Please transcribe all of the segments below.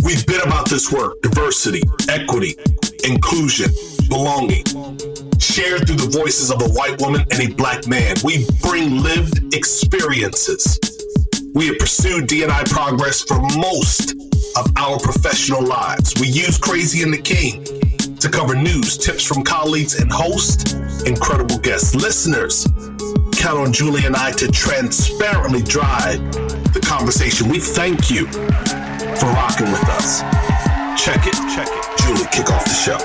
We've been about this work: diversity, equity, inclusion, belonging. Shared through the voices of a white woman and a black man, we bring lived experiences. We have pursued D&I progress for most of our professional lives. We use Crazy and the King to cover news, tips from colleagues, and host incredible guests. Listeners, count on Julie and I to transparently drive the conversation. We thank you for rocking with us. Check it. Julie, kick off the show.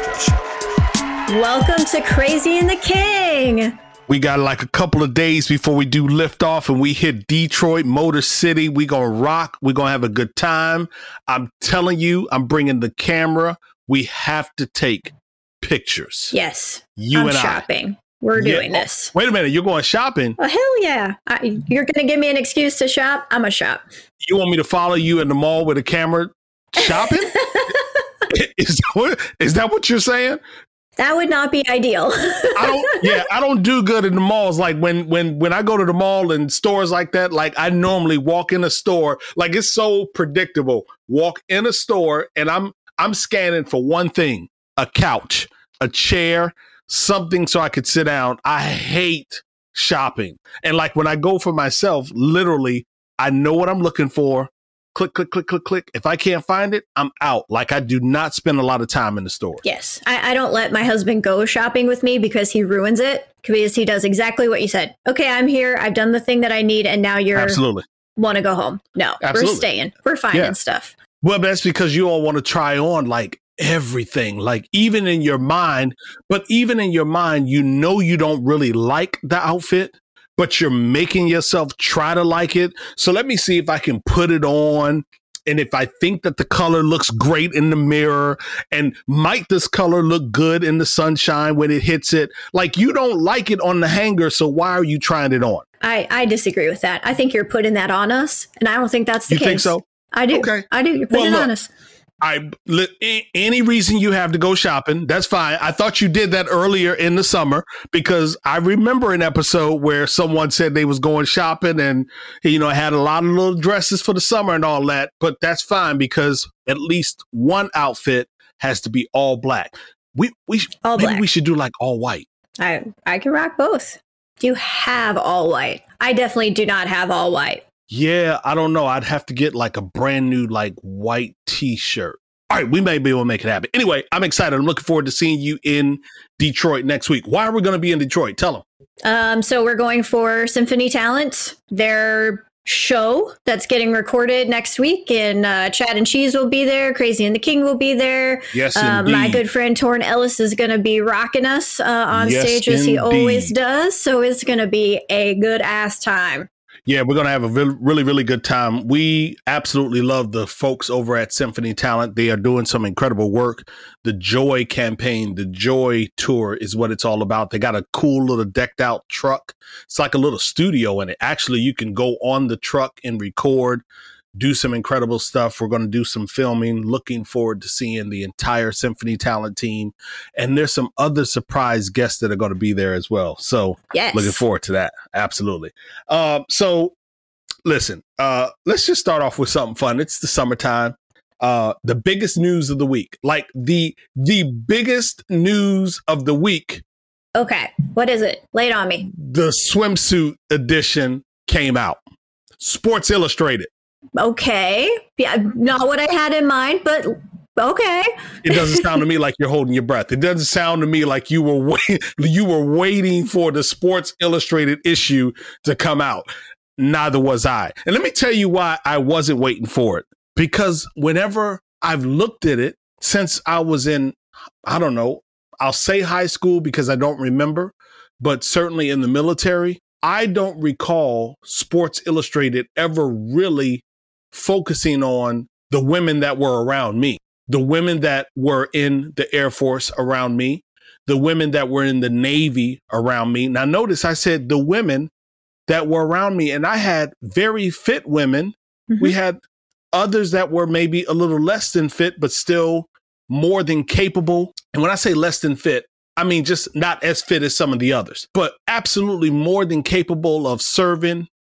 Welcome to Crazy and the King. We got like a couple of days before we do liftoff and we hit Detroit, Motor City. We gonna rock. We gonna have a good time. I'm telling you, I'm bringing the camera. We have to take pictures. Yes, I'm shopping. We're doing this. Wait a minute, you're going shopping? Oh, hell yeah. You're going to give me an excuse to shop? I'm a shop. You want me to follow you in the mall with a camera shopping? Is that what you're saying? That would not be ideal. I don't do good in the malls. Like when I go to the mall and stores like that, like I normally walk in a store, like it's so predictable. Walk in a store and I'm scanning for one thing: a couch, a chair, something so I could sit down. I hate shopping. And like when I go for myself, literally, I know what I'm looking for. Click, click, click, click, click. If I can't find it, I'm out. Like I do not spend a lot of time in the store. Yes. I don't let my husband go shopping with me because he ruins it, because he does exactly what you said. Okay, I'm here. I've done the thing that I need. And now you're want to go home. No, Absolutely. We're staying. We're finding stuff. Well, that's because you all want to try on like everything, like even in your mind, you know, you don't really like the outfit, but you're making yourself try to like it. So let me see if I can put it on. And if I think that the color looks great in the mirror, and might this color look good in the sunshine when it hits it? Like you don't like it on the hanger. So why are you trying it on? I disagree with that. I think you're putting that on us. And I don't think that's the case. You think so? I do. Okay. I do. You're putting it on us. Any reason you have to go shopping, that's fine. I thought you did that earlier in the summer because I remember an episode where someone said they was going shopping and, you know, had a lot of little dresses for the summer and all that. But that's fine because at least one outfit has to be all black. Maybe we should do like all white. I can rock both. Do you have all white? I definitely do not have all white. Yeah, I don't know. I'd have to get like a brand new like white t-shirt. All right, we may be able to make it happen. Anyway, I'm excited. I'm looking forward to seeing you in Detroit next week. Why are we going to be in Detroit? Tell them. So we're going for Symphony Talent, their show that's getting recorded next week. And Chad and Cheese will be there. Crazy and the King will be there. Yes, indeed. My good friend Torrin Ellis is going to be rocking us on stage as he always does. So it's going to be a good ass time. Yeah, we're going to have a really, really good time. We absolutely love the folks over at Symphony Talent. They are doing some incredible work. The Joy campaign, the Joy tour is what it's all about. They got a cool little decked out truck. It's like a little studio in it. Actually, you can go on the truck and record, do some incredible stuff. We're going to do some filming. Looking forward to seeing the entire Symphony Talent team. And there's some other surprise guests that are going to be there as well. So Looking forward to that. Absolutely. So listen, let's just start off with something fun. It's the summertime. The biggest news of the week, like the biggest news of the week. Okay. What is it? Lay it on me. The swimsuit edition came out. Sports Illustrated. Okay. Yeah, not what I had in mind, but okay. It doesn't sound to me like you're holding your breath. It doesn't sound to me like you were waiting for the Sports Illustrated issue to come out. Neither was I. And let me tell you why I wasn't waiting for it. Because whenever I've looked at it since I was in, I don't know, I'll say high school because I don't remember, but certainly in the military, I don't recall Sports Illustrated ever really focusing on the women that were around me, the women that were in the Air Force around me, the women that were in the Navy around me. Now, notice I said the women that were around me, and I had very fit women. Mm-hmm. We had others that were maybe a little less than fit, but still more than capable. And when I say less than fit, I mean just not as fit as some of the others, but absolutely more than capable of serving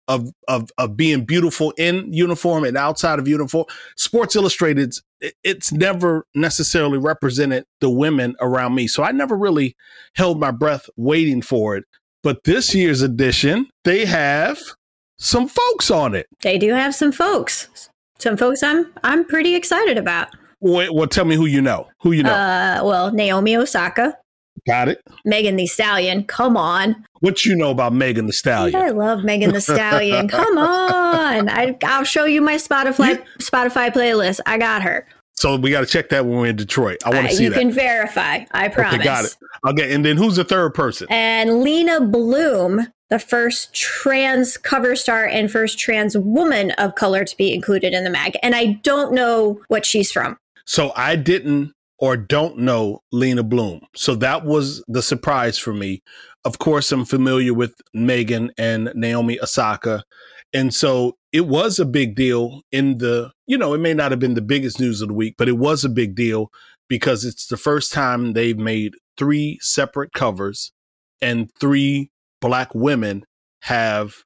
of being beautiful in uniform and outside of uniform. Sports Illustrated, it's never necessarily represented the women around me. So I never really held my breath waiting for it. But this year's edition, they have some folks on it. They do have some folks. Some folks I'm pretty excited about. Well, tell me who you know. Well, Naomi Osaka. Got it. Megan Thee Stallion. Come on. What you know about Megan Thee Stallion? I love Megan Thee Stallion. Come on. I'll show you my Spotify playlist. I got her. So we got to check that when we're in Detroit. I want to see that. You can verify. I promise. Okay, got it. Okay, and then who's the third person? And Lena Bloom, the first trans cover star and first trans woman of color to be included in the mag. And I don't know what she's from. So I didn't or don't know Lena Bloom. So that was the surprise for me. Of course, I'm familiar with Megan and Naomi Osaka. And so it was a big deal in the, it may not have been the biggest news of the week, but it was a big deal because it's the first time they've made 3 separate covers and 3 Black women have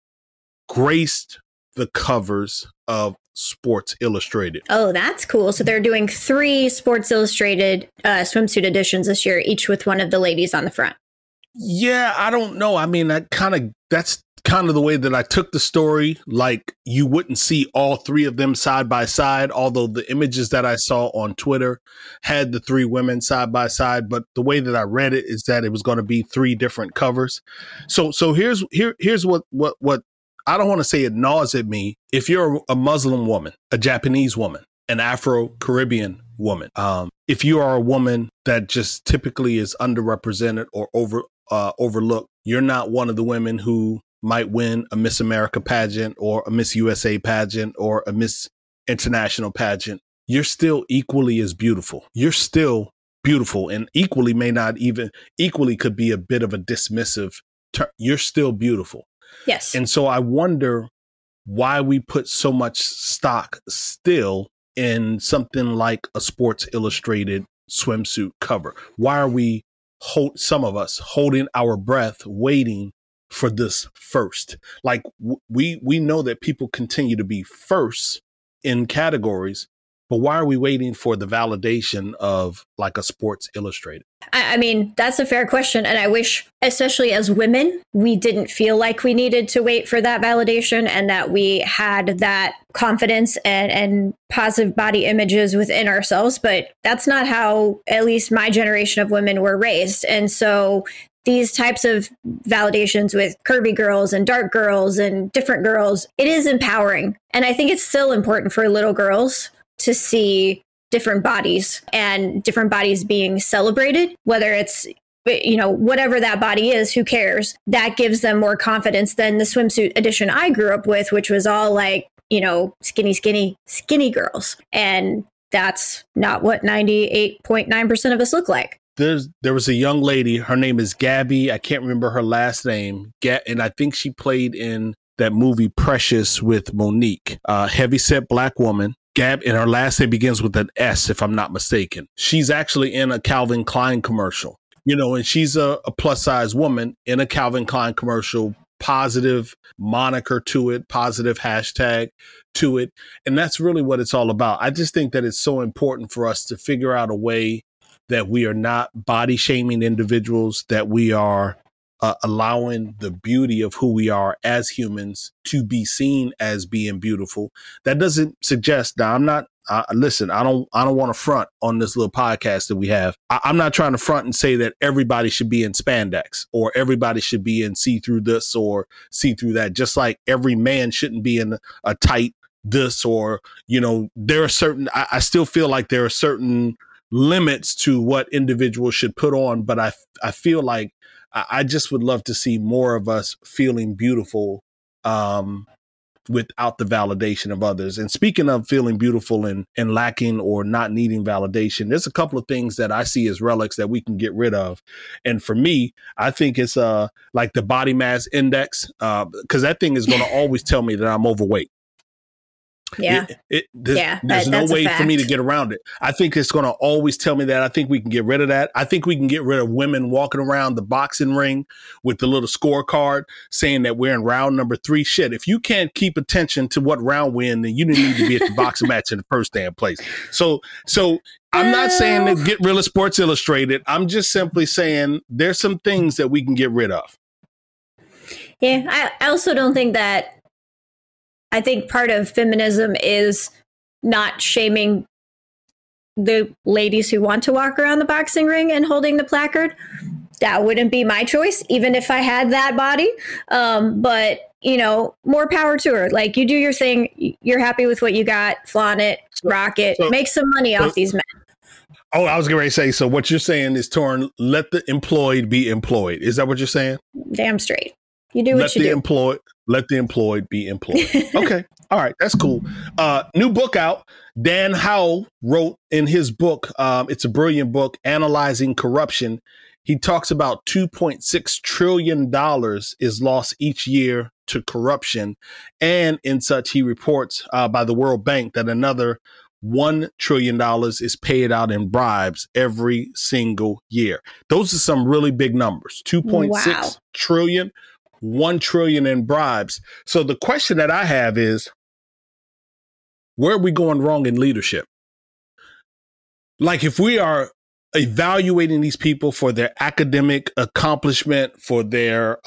graced the covers of Sports Illustrated. Oh, that's cool. So they're doing 3 Sports Illustrated swimsuit editions this year, each with one of the ladies on the front. Yeah, I don't know. I mean, that's kind of the way that I took the story. Like, you wouldn't see all 3 of them side by side, although the images that I saw on Twitter had the 3 women side by side. But the way that I read it is that it was going to be 3 different covers. So here's what I don't want to say it gnaws at me. If you're a Muslim woman, a Japanese woman, an Afro-Caribbean woman, if you are a woman that just typically is underrepresented or overlooked, you're not one of the women who might win a Miss America pageant or a Miss USA pageant or a Miss International pageant, you're still equally as beautiful. You're still beautiful, and equally could be a bit of a dismissive term. You're still beautiful. Yes. And so I wonder why we put so much stock still in something like a Sports Illustrated swimsuit cover. Why are we, some of us, holding our breath, waiting for this first? Like, we know that people continue to be first in categories, but why are we waiting for the validation of like a Sports Illustrated? I mean, that's a fair question. And I wish, especially as women, we didn't feel like we needed to wait for that validation and that we had that confidence and positive body images within ourselves. But that's not how at least my generation of women were raised. And so these types of validations with curvy girls and dark girls and different girls, it is empowering. And I think it's still important for little girls to see different bodies and different bodies being celebrated, whether it's, whatever that body is, who cares? That gives them more confidence than the swimsuit edition I grew up with, which was all like, skinny girls. And that's not what 98.9% of us look like. There was a young lady, her name is Gabby. I can't remember her last name. And I think she played in that movie Precious with Monique, heavyset Black woman. Gab, and her last name begins with an S, if I'm not mistaken. She's actually in a Calvin Klein commercial, and she's a plus size woman in a Calvin Klein commercial, positive moniker to it, positive hashtag to it. And that's really what it's all about. I just think that it's so important for us to figure out a way that we are not body shaming individuals, that we are allowing the beauty of who we are as humans to be seen as being beautiful. That doesn't suggest that I'm not, listen, I don't want to front on this little podcast that we have. I'm not trying to front and say that everybody should be in spandex or everybody should be in see-through this or see-through that, just like every man shouldn't be in a tight this or, there are certain, I still feel like there are certain limits to what individuals should put on, but I feel like I just would love to see more of us feeling beautiful without the validation of others. And speaking of feeling beautiful and lacking or not needing validation, there's a couple of things that I see as relics that we can get rid of. And for me, I think it's like the body mass index, because that thing is going to always tell me that I'm overweight. Yeah. There's no way for me to get around it. I think it's going to always tell me that. I think we can get rid of that. I think we can get rid of women walking around the boxing ring with the little scorecard saying that we're in round number 3. Shit, if you can't keep attention to what round we're in, then you didn't need to be at the boxing match in the first damn place. So I'm not saying to get rid of Sports Illustrated. I'm just simply saying there's some things that we can get rid of. Yeah, I also don't think that. I think part of feminism is not shaming the ladies who want to walk around the boxing ring and holding the placard. That wouldn't be my choice, even if I had that body. But, more power to her. Like, you do your thing. You're happy with what you got. Flaunt it. Rock it. Make some money off these men. Oh, I was going to say, so what you're saying is, Torin, let the employed be employed. Is that what you're saying? Damn straight. You do what you do. Let the employed be employed. Okay. All right. That's cool. New book out. Dan Howell wrote in his book, it's a brilliant book, Analyzing Corruption. He talks about $2.6 trillion is lost each year to corruption. And in such, he reports by the World Bank that another $1 trillion is paid out in bribes every single year. Those are some really big numbers. 2.6 trillion. 1 trillion in bribes. So the question that I have is, where are we going wrong in leadership? Like, if we are evaluating these people for their academic accomplishment, for their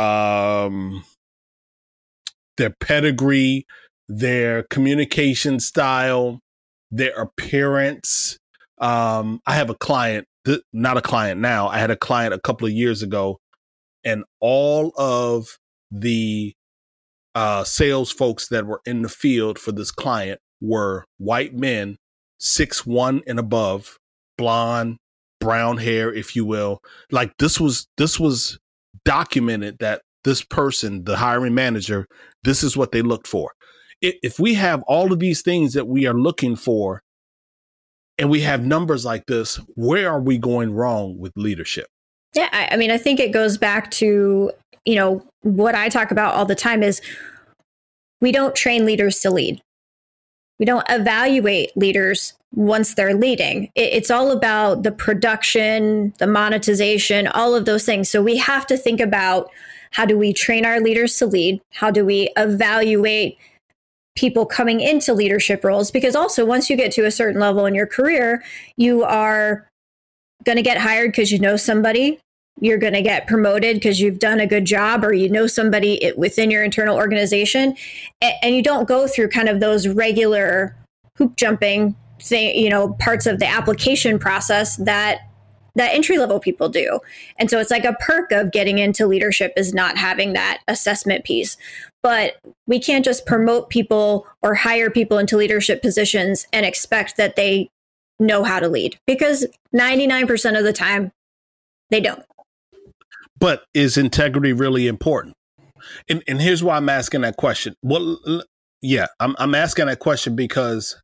pedigree, their communication style, their appearance. I have a client, not a client now. I had a client a couple of years ago, and all of the sales folks that were in the field for this client were white men, 6'1" and above, blonde, brown hair, if you will. Like, this was documented that this person, the hiring manager, this is what they looked for. If we have all of these things that we are looking for, and we have numbers like this, where are we going wrong with leadership? Yeah, I mean, I think it goes back to, what I talk about all the time is we don't train leaders to lead. We don't evaluate leaders once they're leading. It's all about the production, the monetization, all of those things. So we have to think about, how do we train our leaders to lead? How do we evaluate people coming into leadership roles? Because also, once you get to a certain level in your career, you are going to get hired because you know somebody. You're going to get promoted because you've done a good job, or you know somebody within your internal organization. And you don't go through kind of those regular hoop jumping parts of the application process that entry level people do. And so it's like a perk of getting into leadership is not having that assessment piece. But we can't just promote people or hire people into leadership positions and expect that they know how to lead, because 99% of the time they don't. But is integrity really important? And here's why I'm asking that question. Well, yeah, I'm asking that question because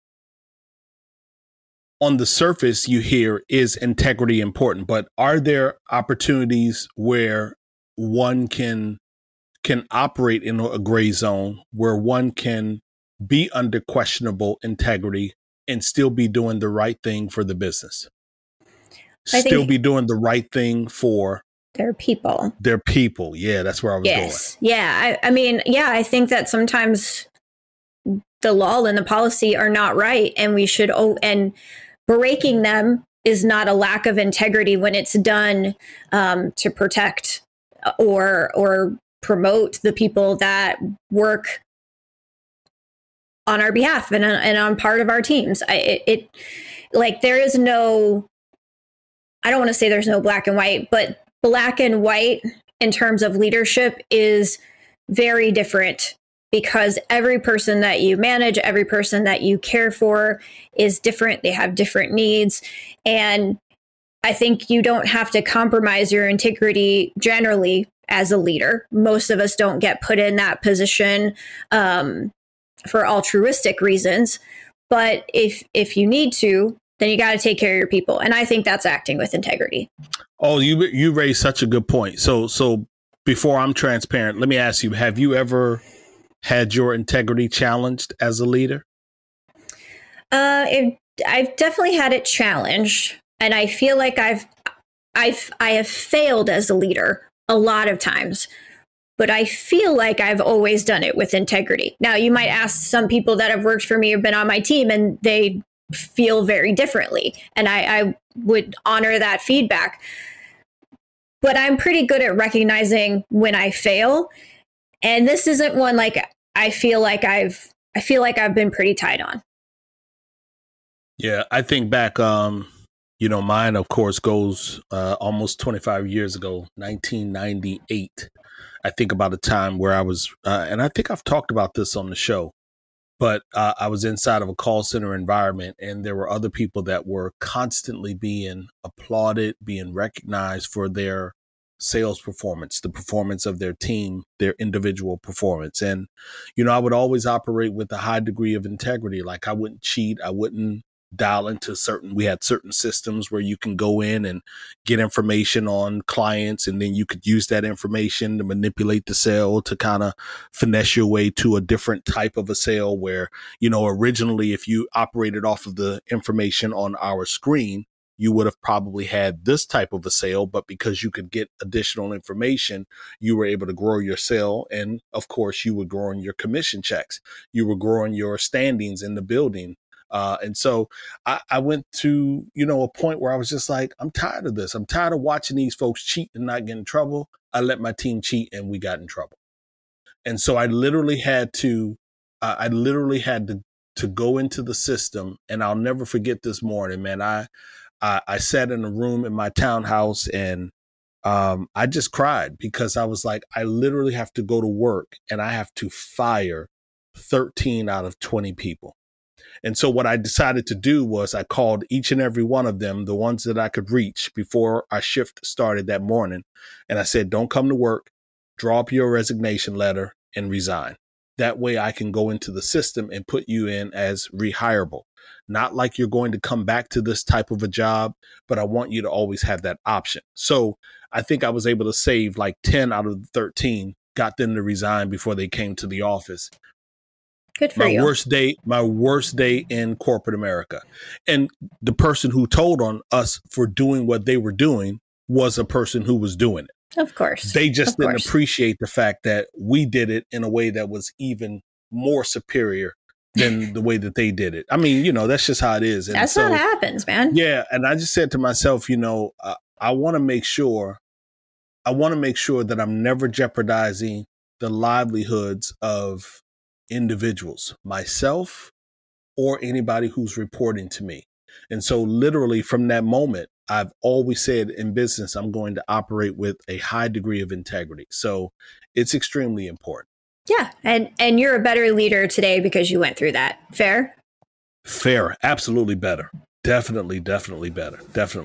on the surface you hear, is integrity important? But are there opportunities where one can operate in a gray zone, where one can be under questionable integrity and still be doing the right thing for the business? Still be doing the right thing for their people. Their people. Yeah, that's where I was going. Yeah. I mean, I think that sometimes the law and the policy are not right, and we should, and breaking them is not a lack of integrity when it's done to protect or promote the people that work on our behalf and on part of our teams. There is no, I don't want to say there's no black and white, but black and white in terms of leadership is very different, because every person that you manage, every person that you care for is different. They have different needs. And I think you don't have to compromise your integrity generally as a leader. Most of us don't get put in that position for altruistic reasons. But if you need to, then you got to take care of your people. And I think that's acting with integrity. Oh, you raised such a good point. So before I'm transparent, let me ask you, have you ever had your integrity challenged as a leader? I've definitely had it challenged, and I feel like I have failed as a leader a lot of times, but I feel like I've always done it with integrity. Now, you might ask some people that have worked for me or been on my team, and they feel very differently, and I would honor that feedback. But I'm pretty good at recognizing when I fail, and this isn't one like I feel like I've been pretty tight on. Yeah, I think back, mine, of course, goes almost 25 years ago, 1998. I think about a time where I was, and I think I've talked about this on the show, but I was inside of a call center environment, and there were other people that were constantly being applauded, being recognized for their sales performance, the performance of their team, their individual performance. And, I would always operate with a high degree of integrity. Like, I wouldn't cheat. I wouldn't dial into we had certain systems where you can go in and get information on clients, and then you could use that information to manipulate the sale to kind of finesse your way to a different type of a sale where, originally, if you operated off of the information on our screen, you would have probably had this type of a sale, but because you could get additional information, you were able to grow your sale. And of course, you were growing your commission checks. You were growing your standings in the building. And so I went to, a point where I was just like, I'm tired of this. I'm tired of watching these folks cheat and not get in trouble. I let my team cheat and we got in trouble. And so I literally had to go into the system. And I'll never forget this morning, man. I sat in a room in my townhouse and I just cried because I was like, I literally have to go to work and I have to fire 13 out of 20 people. And so what I decided to do was I called each and every one of them, the ones that I could reach before our shift started that morning. And I said, don't come to work, draw up your resignation letter and resign. That way I can go into the system and put you in as rehireable. Not like you're going to come back to this type of a job, but I want you to always have that option. So I think I was able to save like 10 out of the 13, got them to resign before they came to the office. Good for you. My worst day in corporate America. And the person who told on us for doing what they were doing was a person who was doing it. Of course. They just didn't appreciate the fact that we did it in a way that was even more superior than the way that they did it. I mean, that's just how it is. And that's what happens, man. Yeah. And I just said to myself, I want to make sure that I'm never jeopardizing the livelihoods of individuals, myself or anybody who's reporting to me. And so literally from that moment, I've always said in business, I'm going to operate with a high degree of integrity. So it's extremely important. Yeah. And you're a better leader today because you went through that. Fair? Fair. Absolutely better. Definitely better.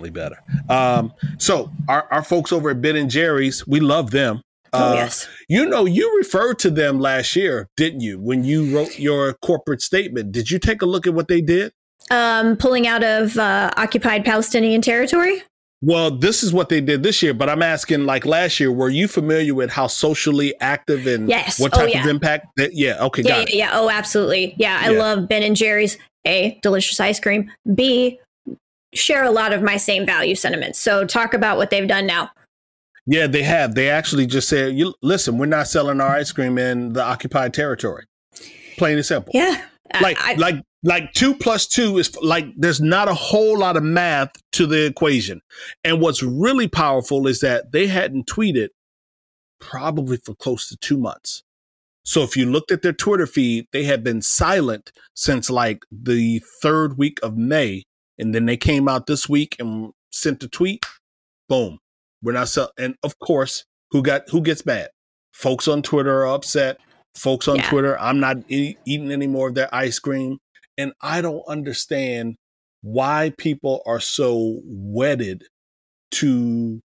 So our folks over at Ben & Jerry's, we love them. Yes. You referred to them last year, didn't you? When you wrote your corporate statement, did you take a look at what they did? Pulling out of occupied Palestinian territory? Well, this is what they did this year, but I'm asking, like last year, were you familiar with how socially active and what type of impact? Okay, got it. Yeah, oh, absolutely. Yeah, I love Ben & Jerry's. A, delicious ice cream. B, share a lot of my same value sentiments. So talk about what they've done now. Yeah, they have. They actually just said, listen, we're not selling our ice cream in the occupied territory. Plain and simple. Yeah. Like 2 + 2 is like, there's not a whole lot of math to the equation. And what's really powerful is that they hadn't tweeted probably for close to 2 months. So if you looked at their Twitter feed, they had been silent since like the 3rd week of May. And then they came out this week and sent a tweet. Boom. We're not selling. And of course, who gets mad? Folks on Twitter are upset. Folks on Twitter, I'm not eating any more of their ice cream. And I don't understand why people are so wedded to.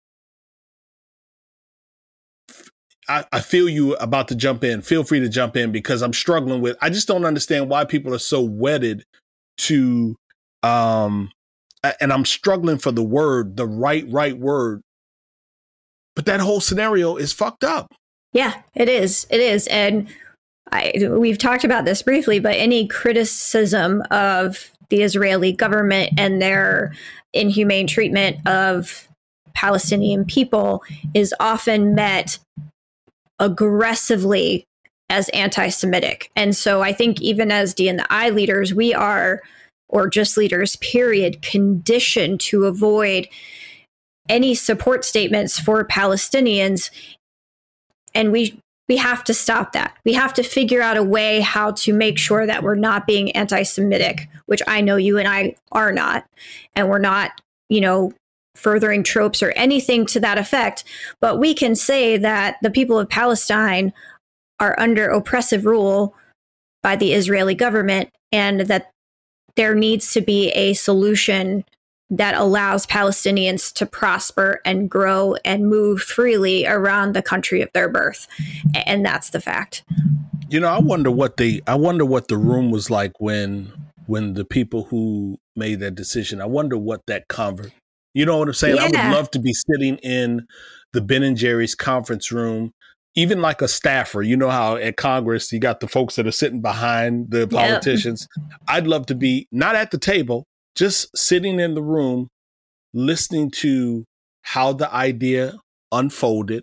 I feel you about to jump in. Feel free to jump in because I'm struggling with. I just don't understand why people are so wedded to. And I'm struggling for the right word. But that whole scenario is fucked up. Yeah, it is. It is. And we've talked about this briefly, but any criticism of the Israeli government and their inhumane treatment of Palestinian people is often met aggressively as anti-Semitic. And so I think even as D&I leaders, we are, or just leaders, period, conditioned to avoid any support statements for Palestinians. And we have to stop that. We have to figure out a way how to make sure that we're not being anti-Semitic, which I know you and I are not. And we're not, furthering tropes or anything to that effect. But we can say that the people of Palestine are under oppressive rule by the Israeli government, and that there needs to be a solution that allows Palestinians to prosper and grow and move freely around the country of their birth. And that's the fact. I wonder what the room was like when the people who made that decision, I wonder what that you know what I'm saying? Yeah. I would love to be sitting in the Ben & Jerry's conference room, even like a staffer. You know how at Congress, you got the folks that are sitting behind the politicians. Yep. I'd love to be not at the table, just sitting in the room, listening to how the idea unfolded,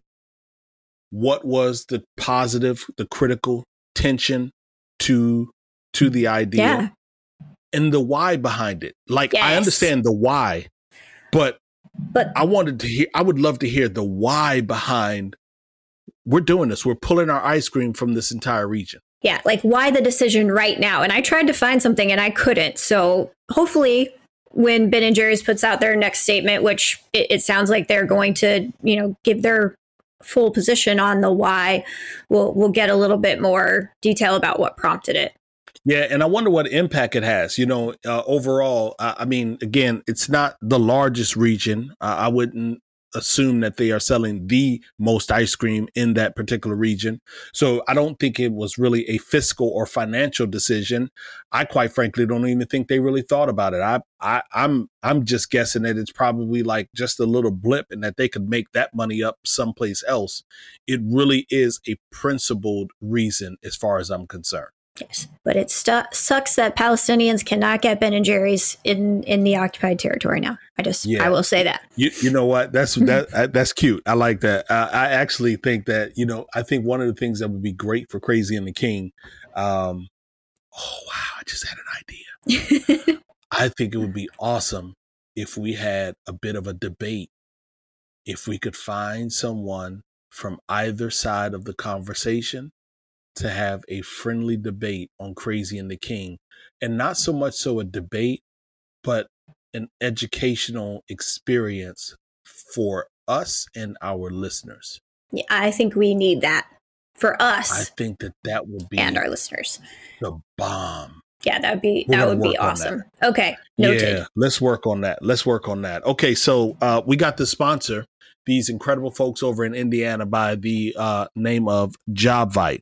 what was the positive, the critical tension to the idea, and the why behind it. I understand the why, but I would love to hear the why behind, we're doing this. We're pulling our ice cream from this entire region. Yeah, why the decision right now? And I tried to find something and I couldn't. So hopefully when Ben & Jerry's puts out their next statement, which it sounds like they're going to, give their full position on the why, we'll get a little bit more detail about what prompted it. Yeah, and I wonder what impact it has. Overall, again, it's not the largest region. I wouldn't assume that they are selling the most ice cream in that particular region. So I don't think it was really a fiscal or financial decision. I quite frankly don't even think they really thought about it. I'm just guessing that it's probably just a little blip and that they could make that money up someplace else. It really is a principled reason as far as I'm concerned. Yes, but it sucks that Palestinians cannot get Ben & Jerry's in the occupied territory now. I will say that. You know what? That's cute. I like that. I actually think that, I think one of the things that would be great for Crazy and the King. Oh, wow. I just had an idea. I think it would be awesome if we had a bit of a debate, if we could find someone from either side of the conversation to have a friendly debate on Crazy and the King, and not so much so a debate, but an educational experience for us and our listeners. Yeah, I think we need that for us. I think that would be, and our listeners, the bomb. Yeah, that would be awesome. Okay, noted. Yeah, let's work on that. Okay, so we got the sponsor, these incredible folks over in Indiana by the name of JobVite.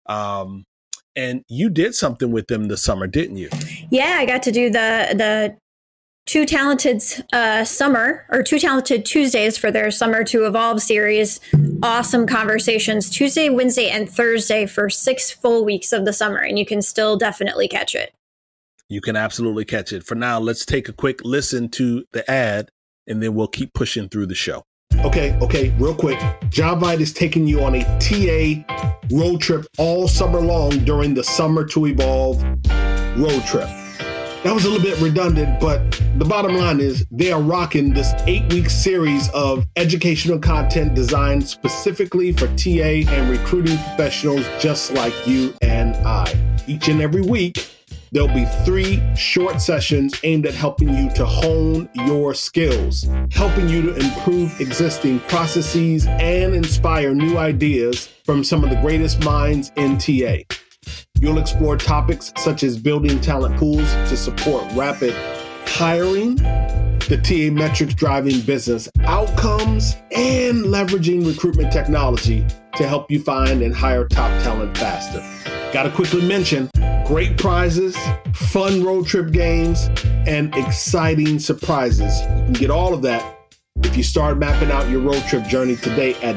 And you did something with them this summer, didn't you? Yeah, I got to do the Two Talented summer, or Two Talented Tuesdays for their Summer to Evolve series. Awesome conversations Tuesday, Wednesday, and Thursday for 6 full weeks of the summer, and you can still definitely catch it. You can absolutely catch it. For now, let's take a quick listen to the ad, and then we'll keep pushing through the show. Okay, real quick. JobVite is taking you on a TA road trip all summer long during the Summer to Evolve road trip. That was a little bit redundant, but the bottom line is they are rocking this 8-week series of educational content designed specifically for TA and recruiting professionals just like you and I. Each and every week, there'll be 3 short sessions aimed at helping you to hone your skills, helping you to improve existing processes and inspire new ideas from some of the greatest minds in TA. You'll explore topics such as building talent pools to support rapid hiring, the TA metrics driving business outcomes, and leveraging recruitment technology to help you find and hire top talent faster. Gotta quickly mention, great prizes, fun road trip games, and exciting surprises. You can get all of that if you start mapping out your road trip journey today at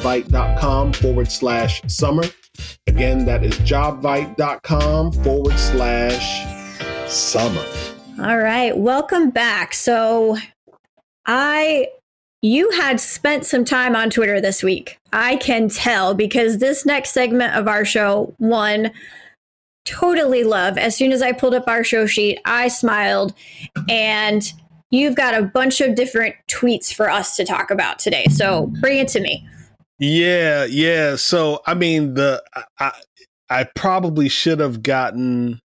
jobvite.com/summer. Again, that is jobvite.com/summer. All right, welcome back. So you had spent some time on Twitter this week. I can tell because this next segment of our show, totally love. As soon as I pulled up our show sheet, I smiled, and you've got a bunch of different tweets for us to talk about today. So bring it to me. Yeah. So, I mean, I probably should have gotten,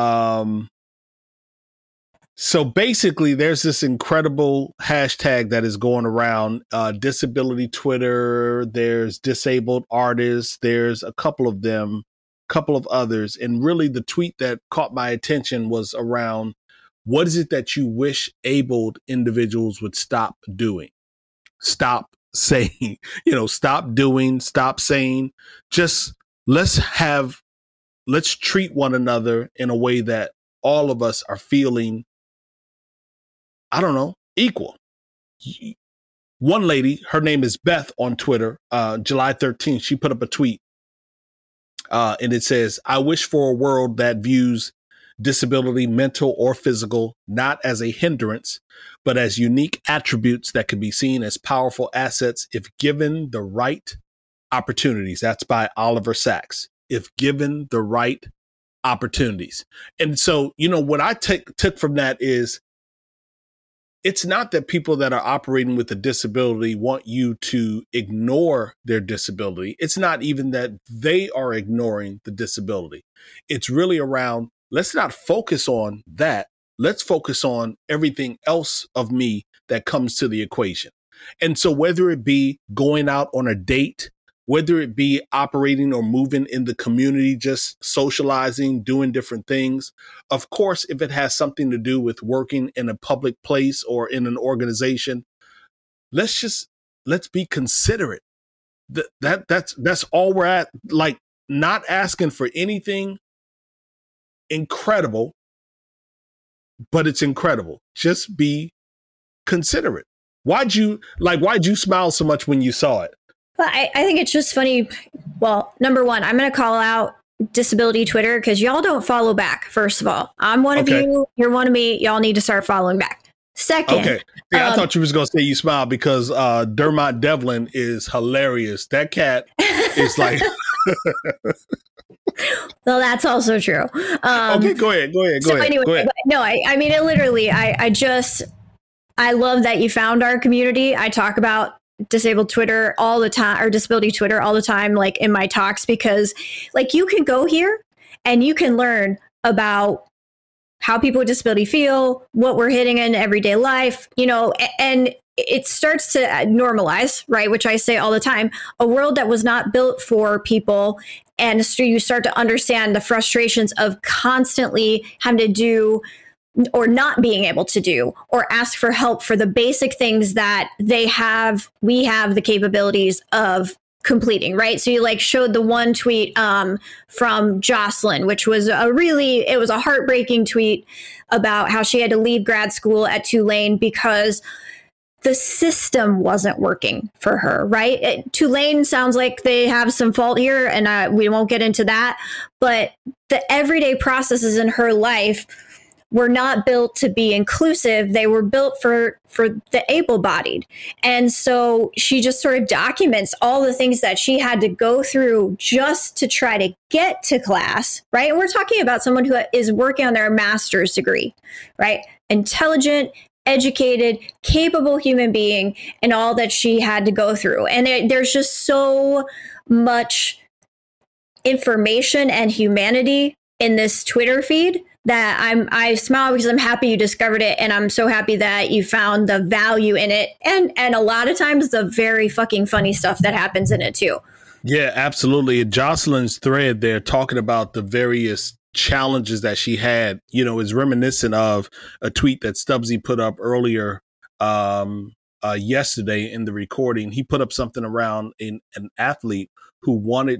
so basically there's this incredible hashtag that is going around, disability Twitter. There's disabled artists. There's a couple of others. And really the tweet that caught my attention was around, what is it that you wish abled individuals would stop doing? Stop saying, stop doing, stop saying. Just let's treat one another in a way that all of us are feeling, I don't know, equal. One lady, her name is Beth on Twitter, July 13th, she put up a tweet and it says, I wish for a world that views disability, mental or physical, not as a hindrance, but as unique attributes that can be seen as powerful assets if given the right opportunities. That's by Oliver Sacks. If given the right opportunities. And so, what I took from that is, it's not that people that are operating with a disability want you to ignore their disability. It's not even that they are ignoring the disability. It's really around, let's not focus on that. Let's focus on everything else of me that comes to the equation. And so whether it be going out on a date, whether it be operating or moving in the community, just socializing, doing different things. Of course, if it has something to do with working in a public place or in an organization, let's be considerate. That's all we're at. Like, not asking for anything incredible, but it's incredible. Just be considerate. Why'd you smile so much when you saw it? Well, I think it's just funny. Well, number one, I'm going to call out disability Twitter because y'all don't follow back. First of all, I'm one of you. You're one of me. Y'all need to start following back. Second. Okay. Yeah, I thought you was going to say you smile because Dermot Devlin is hilarious. That cat is like. Well, that's also true. Okay, go ahead. Anyway, go ahead. No, I mean, it literally, I love that you found our community. I talk about disabled Twitter all the time, or disability Twitter all the time, like in my talks, because like you can go here and you can learn about how people with disability feel, what we're hitting in everyday life, and it starts to normalize, right? Which I say all the time, a world that was not built for people. And so you start to understand the frustrations of constantly having to do or not being able to do or ask for help for the basic things that we have the capabilities of completing, right? So you showed the one tweet from Jocelyn, which was it was a heartbreaking tweet about how she had to leave grad school at Tulane because the system wasn't working for her, right? Tulane sounds like they have some fault here, and we won't get into that, but the everyday processes in her life were not built to be inclusive. They were built for the able-bodied. And so she just sort of documents all the things that she had to go through just to try to get to class, right? And we're talking about someone who is working on their master's degree, right? Intelligent, educated, capable human being, and all that she had to go through. And there's just so much information and humanity in this Twitter feed that I smile because I'm happy you discovered it, and I'm so happy that you found the value in it, and a lot of times the very fucking funny stuff that happens in it too. Yeah, absolutely. Jocelyn's thread there talking about the various challenges that she had, is reminiscent of a tweet that Stubbsy put up earlier yesterday in the recording. He put up something around an athlete who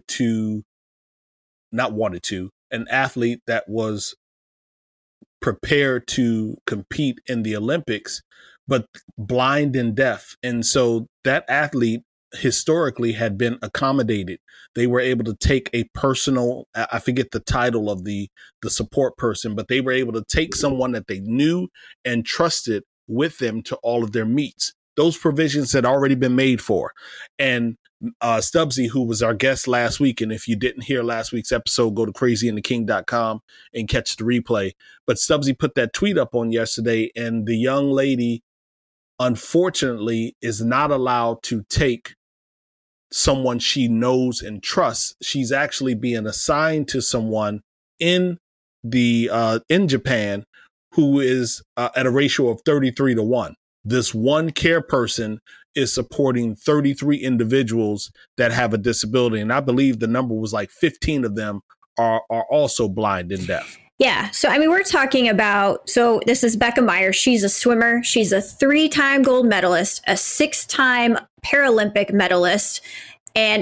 an athlete that was prepared to compete in the Olympics, but blind and deaf. And so that athlete historically had been accommodated. They were able to take a personal, I forget the title of the support person, but they were able to take someone that they knew and trusted with them to all of their meets. Those provisions had already been made for. And Stubbsy, who was our guest last week, and if you didn't hear last week's episode, go to crazyandtheking.com and catch the replay. But Stubbsy put that tweet up on yesterday, and the young lady, unfortunately, is not allowed to take someone she knows and trusts. She's actually being assigned to someone in Japan who is at a ratio of 33-1. This one care person is supporting 33 individuals that have a disability. And I believe the number was like 15 of them are also blind and deaf. Yeah. So, I mean, we're talking about, so this is Becca Meyer. She's a swimmer. She's a 3-time gold medalist, a 6-time Paralympic medalist, and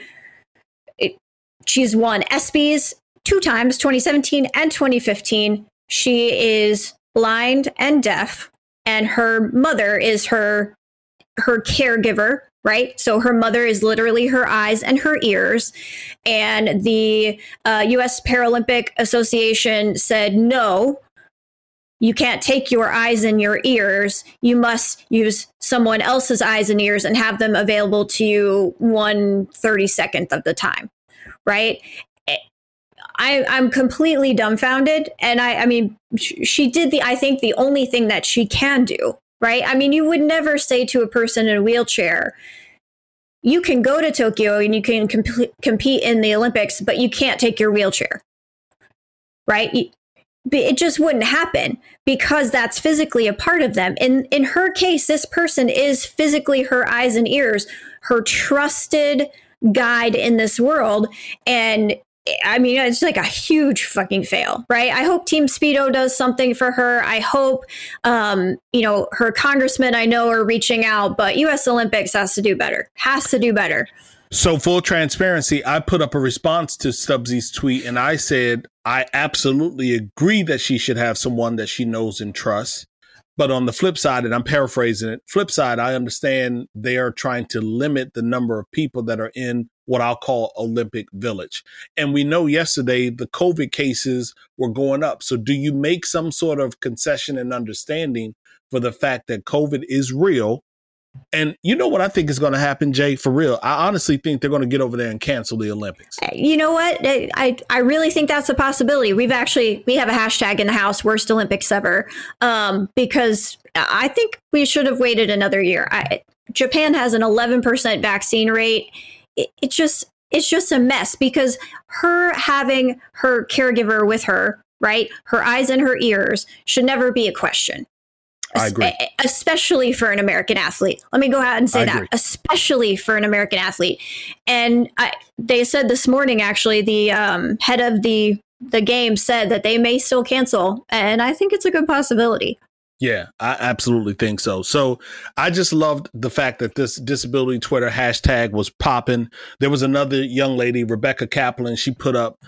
she's won ESPYs 2 times, 2017 and 2015. She is blind and deaf, and her mother is her caregiver, right? So her mother is literally her eyes and her ears. And the U.S. Paralympic Association said, no, you can't take your eyes and your ears. You must use someone else's eyes and ears and have them available to you 1/32 of the time, right? I'm completely dumbfounded. And I mean, she did I think the only thing that she can do, right? I mean, you would never say to a person in a wheelchair, you can go to Tokyo and you can compete in the Olympics, but you can't take your wheelchair, right? It just wouldn't happen because that's physically a part of them. In her case, this person is physically her eyes and ears, her trusted guide in this world. And I mean, it's like a huge fucking fail, right? I hope Team Speedo does something for her. I hope, her congressmen I know are reaching out, but U.S. Olympics has to do better. So full transparency, I put up a response to Stubbsy's tweet and I said, I absolutely agree that she should have someone that she knows and trusts. But on the flip side, and I'm paraphrasing it, flip side, I understand they are trying to limit the number of people that are in what I'll call Olympic Village. And we know yesterday the COVID cases were going up. So do you make some sort of concession and understanding for the fact that COVID is real? And you know what I think is going to happen, Jay, for real? I honestly think they're going to get over there and cancel the Olympics. You know what? I really think that's a possibility. We have a hashtag in the house, worst Olympics ever, because I think we should have waited another year. Japan has an 11% vaccine rate. It's just a mess because her having her caregiver with her, right? Her eyes and her ears should never be a question. I agree. Especially for an American athlete. Let me go ahead and say that. Especially for an American athlete. And they said this morning, actually, the head of the game said that they may still cancel. And I think it's a good possibility. Yeah, I absolutely think so. So I just loved the fact that this disability Twitter hashtag was popping. There was another young lady, Rebecca Kaplan. She put up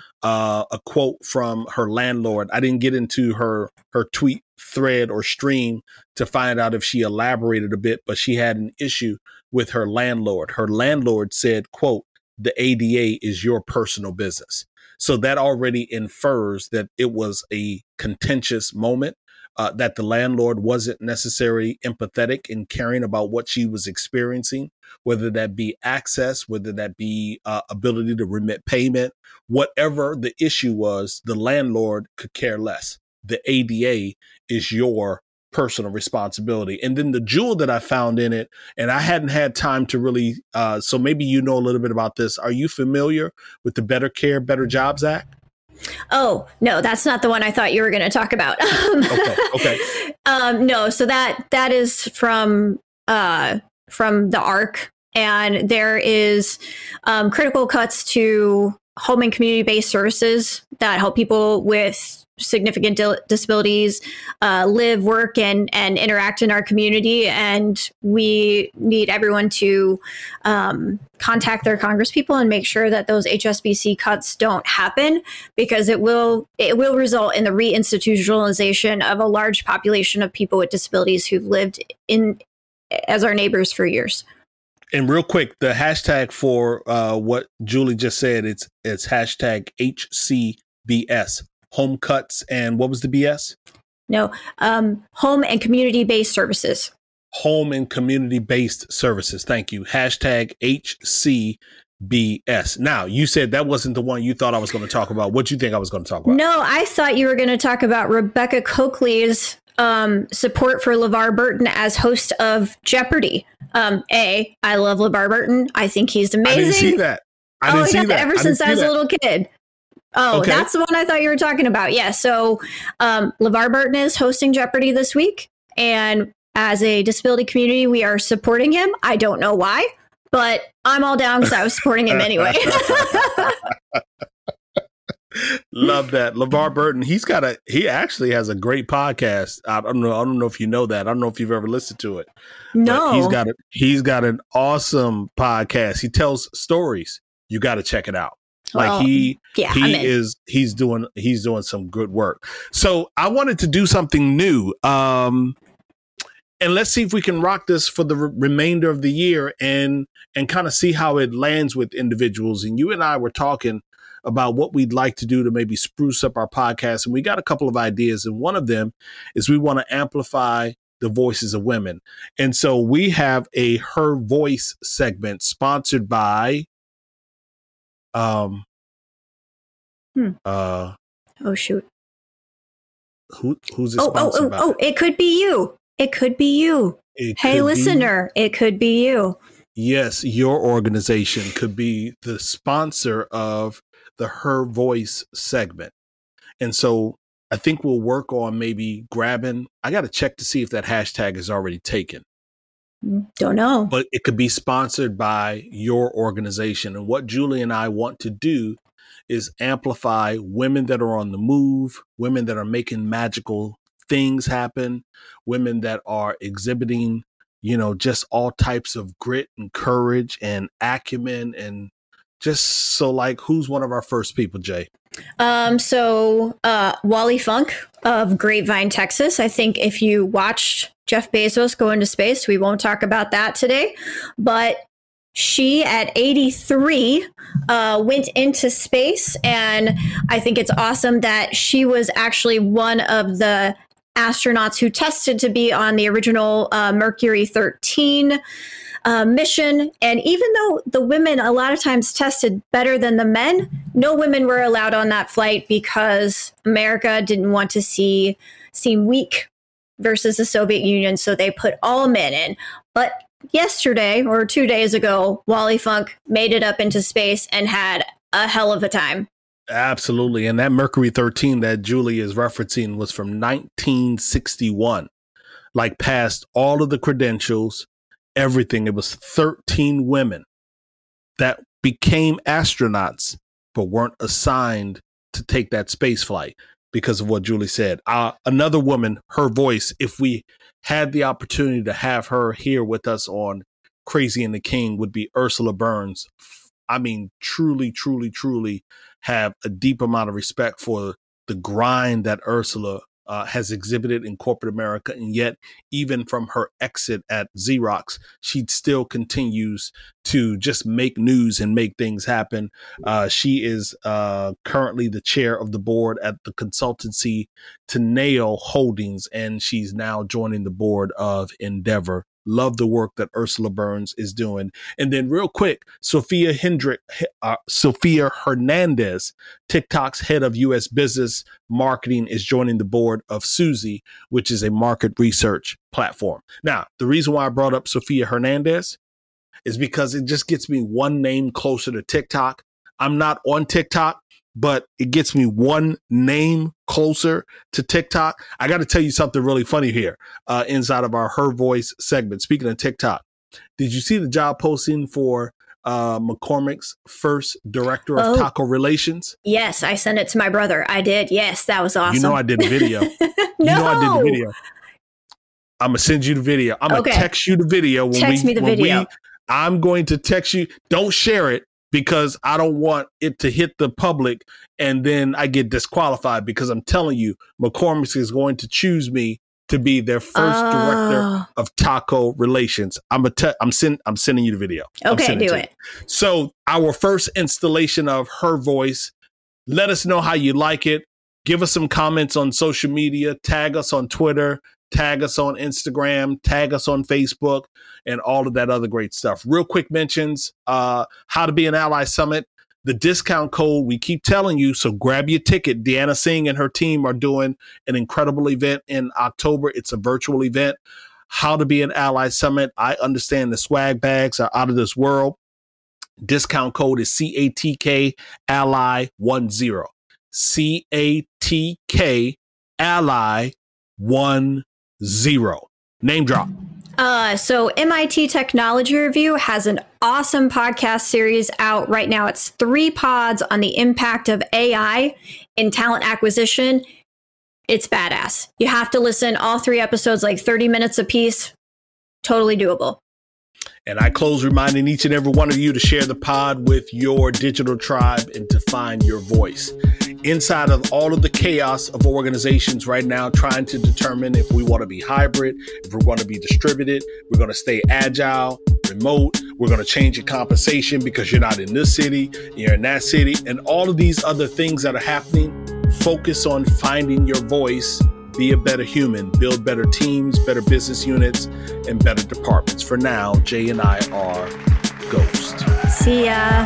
a quote from her landlord. I didn't get into her tweet thread or stream to find out if she elaborated a bit, but she had an issue with her landlord. Her landlord said, quote, "The ADA is your personal business." So that already infers that it was a contentious moment. That the landlord wasn't necessarily empathetic and caring about what she was experiencing, whether that be access, whether that be ability to remit payment, whatever the issue was, the landlord could care less. The ADA is your personal responsibility. And then the jewel that I found in it, and I hadn't had time to really, so maybe you know a little bit about this. Are you familiar with the Better Care, Better Jobs Act? Oh, no, that's not the one I thought you were going to talk about. Okay. No, so that is from the ARC, and there is critical cuts to home and community-based services that help people with significant disabilities live, work, and interact in our community. And we need everyone to contact their congresspeople and make sure that those HSBC cuts don't happen, because it will result in the reinstitutionalization of a large population of people with disabilities who've lived as our neighbors for years. And real quick, the hashtag for what Julie just said, it's hashtag HCBS, home cuts, and what was the BS? No, home and community-based services. Home and community-based services. Thank you. Hashtag HCBS. Now, you said that wasn't the one you thought I was going to talk about. What do you think I was going to talk about? No, I thought you were going to talk about Rebecca Coakley's support for LeVar Burton as host of Jeopardy. I love LeVar Burton. I think he's amazing. I didn't see that. I didn't see that. Ever since I was a little kid. Oh, okay. That's the one I thought you were talking about. Yeah. So LeVar Burton is hosting Jeopardy this week. And as a disability community, we are supporting him. I don't know why, but I'm all down because I was supporting him anyway. Love that. LeVar Burton, he actually has a great podcast. I don't know if you know that. I don't know if you've ever listened to it. No. He's got an awesome podcast. He tells stories. You got to check it out. Like he's doing some good work. So I wanted to do something new. And let's see if we can rock this for the remainder of the year and kind of see how it lands with individuals. And you and I were talking about what we'd like to do to maybe spruce up our podcast. And we got a couple of ideas. And one of them is we want to amplify the voices of women. And so we have a Her Voice segment sponsored by oh shoot. Who's it sponsored by? It could be you. It could be you. Hey, listener, it could be you. Yes, your organization could be the sponsor of the Her Voice segment. And so I think we'll work on maybe grabbing. I got to check to see if that hashtag is already taken. Don't know. But it could be sponsored by your organization. And what Julie and I want to do is amplify women that are on the move, women that are making magical things happen, women that are exhibiting, just all types of grit and courage and acumen. And just so, like, who's one of our first people, Jay? Wally Funk of Grapevine, Texas. I think if you watched Jeff Bezos go into space, we won't talk about that today, but she at 83 went into space. And I think it's awesome that she was actually one of the astronauts who tested to be on the original Mercury 13 mission. And even though the women a lot of times tested better than the men, no women were allowed on that flight because America didn't want to seem weak versus the Soviet Union. So they put all men in. But yesterday or 2 days ago, Wally Funk made it up into space and had a hell of a time. Absolutely. And that Mercury 13 that Julie is referencing was from 1961, like past all of the credentials, everything. It was 13 women that became astronauts, but weren't assigned to take that space flight because of what Julie said. Another woman, Her Voice, if we had the opportunity to have her here with us on Crazy and the King, would be Ursula Burns. I mean, truly, truly, truly have a deep amount of respect for the grind that Ursula has exhibited in corporate America. And yet, even from her exit at Xerox, she still continues to just make news and make things happen. She is currently the chair of the board at the consultancy Teneo Holdings, and she's now joining the board of Endeavor. Love the work that Ursula Burns is doing. And then real quick, Sophia Hernandez, TikTok's head of U.S. business marketing, is joining the board of Suzy, which is a market research platform. Now, the reason why I brought up Sophia Hernandez is because it just gets me one name closer to TikTok. I'm not on TikTok, but it gets me one name closer to TikTok. I got to tell you something really funny here inside of our Her Voice segment. Speaking of TikTok, did you see the job posting for McCormick's first director of taco relations? Yes, I sent it to my brother. I did. Yes, that was awesome. You know I did the video. I did the video. I'm going to send you the video. I'm going to text you the video. Text me the video. I'm going to text you. Don't share it, because I don't want it to hit the public and then I get disqualified, because I'm telling you, McCormick is going to choose me to be their first director of taco relations. I'm sending you the video. Okay, do it. So our first installation of her voice. Let us know how you like it. Give us some comments on social media. Tag us on Twitter. Tag us on Instagram. Tag us on Facebook, and all of that other great stuff. Real quick mentions: How to Be an Ally Summit. The discount code, we keep telling you, so grab your ticket. Deanna Singh and her team are doing an incredible event in October. It's a virtual event. How to Be an Ally Summit. I understand the swag bags are out of this world. Discount code is CATK Ally 10. CATK Ally 10. Name drop. So MIT Technology Review has an awesome podcast series out right now. It's 3 pods on the impact of AI in talent acquisition. It's badass. You have to listen all 3 episodes, like 30 minutes apiece. Totally doable. And I close reminding each and every one of you to share the pod with your digital tribe and to find your voice. Inside of all of the chaos of organizations right now, trying to determine if we want to be hybrid, if we're going to be distributed, we're going to stay agile, remote, we're going to change your compensation because you're not in this city, you're in that city, and all of these other things that are happening. Focus on finding your voice. Be a better human, build better teams, better business units, and better departments. For now, Jay and I are Ghost. See ya.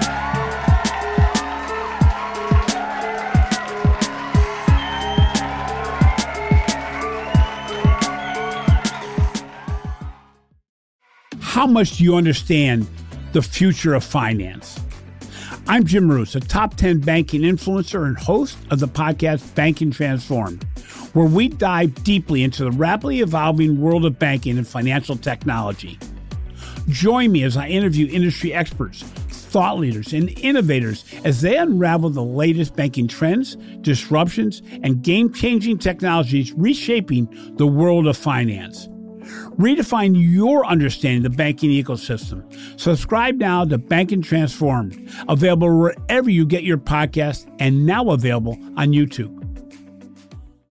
How much do you understand the future of finance? I'm Jim Roos, a top 10 banking influencer and host of the podcast Banking Transformed, where we dive deeply into the rapidly evolving world of banking and financial technology. Join me as I interview industry experts, thought leaders, and innovators as they unravel the latest banking trends, disruptions, and game-changing technologies reshaping the world of finance. Redefine your understanding of the banking ecosystem. Subscribe now to Banking Transformed, available wherever you get your podcast and now available on YouTube.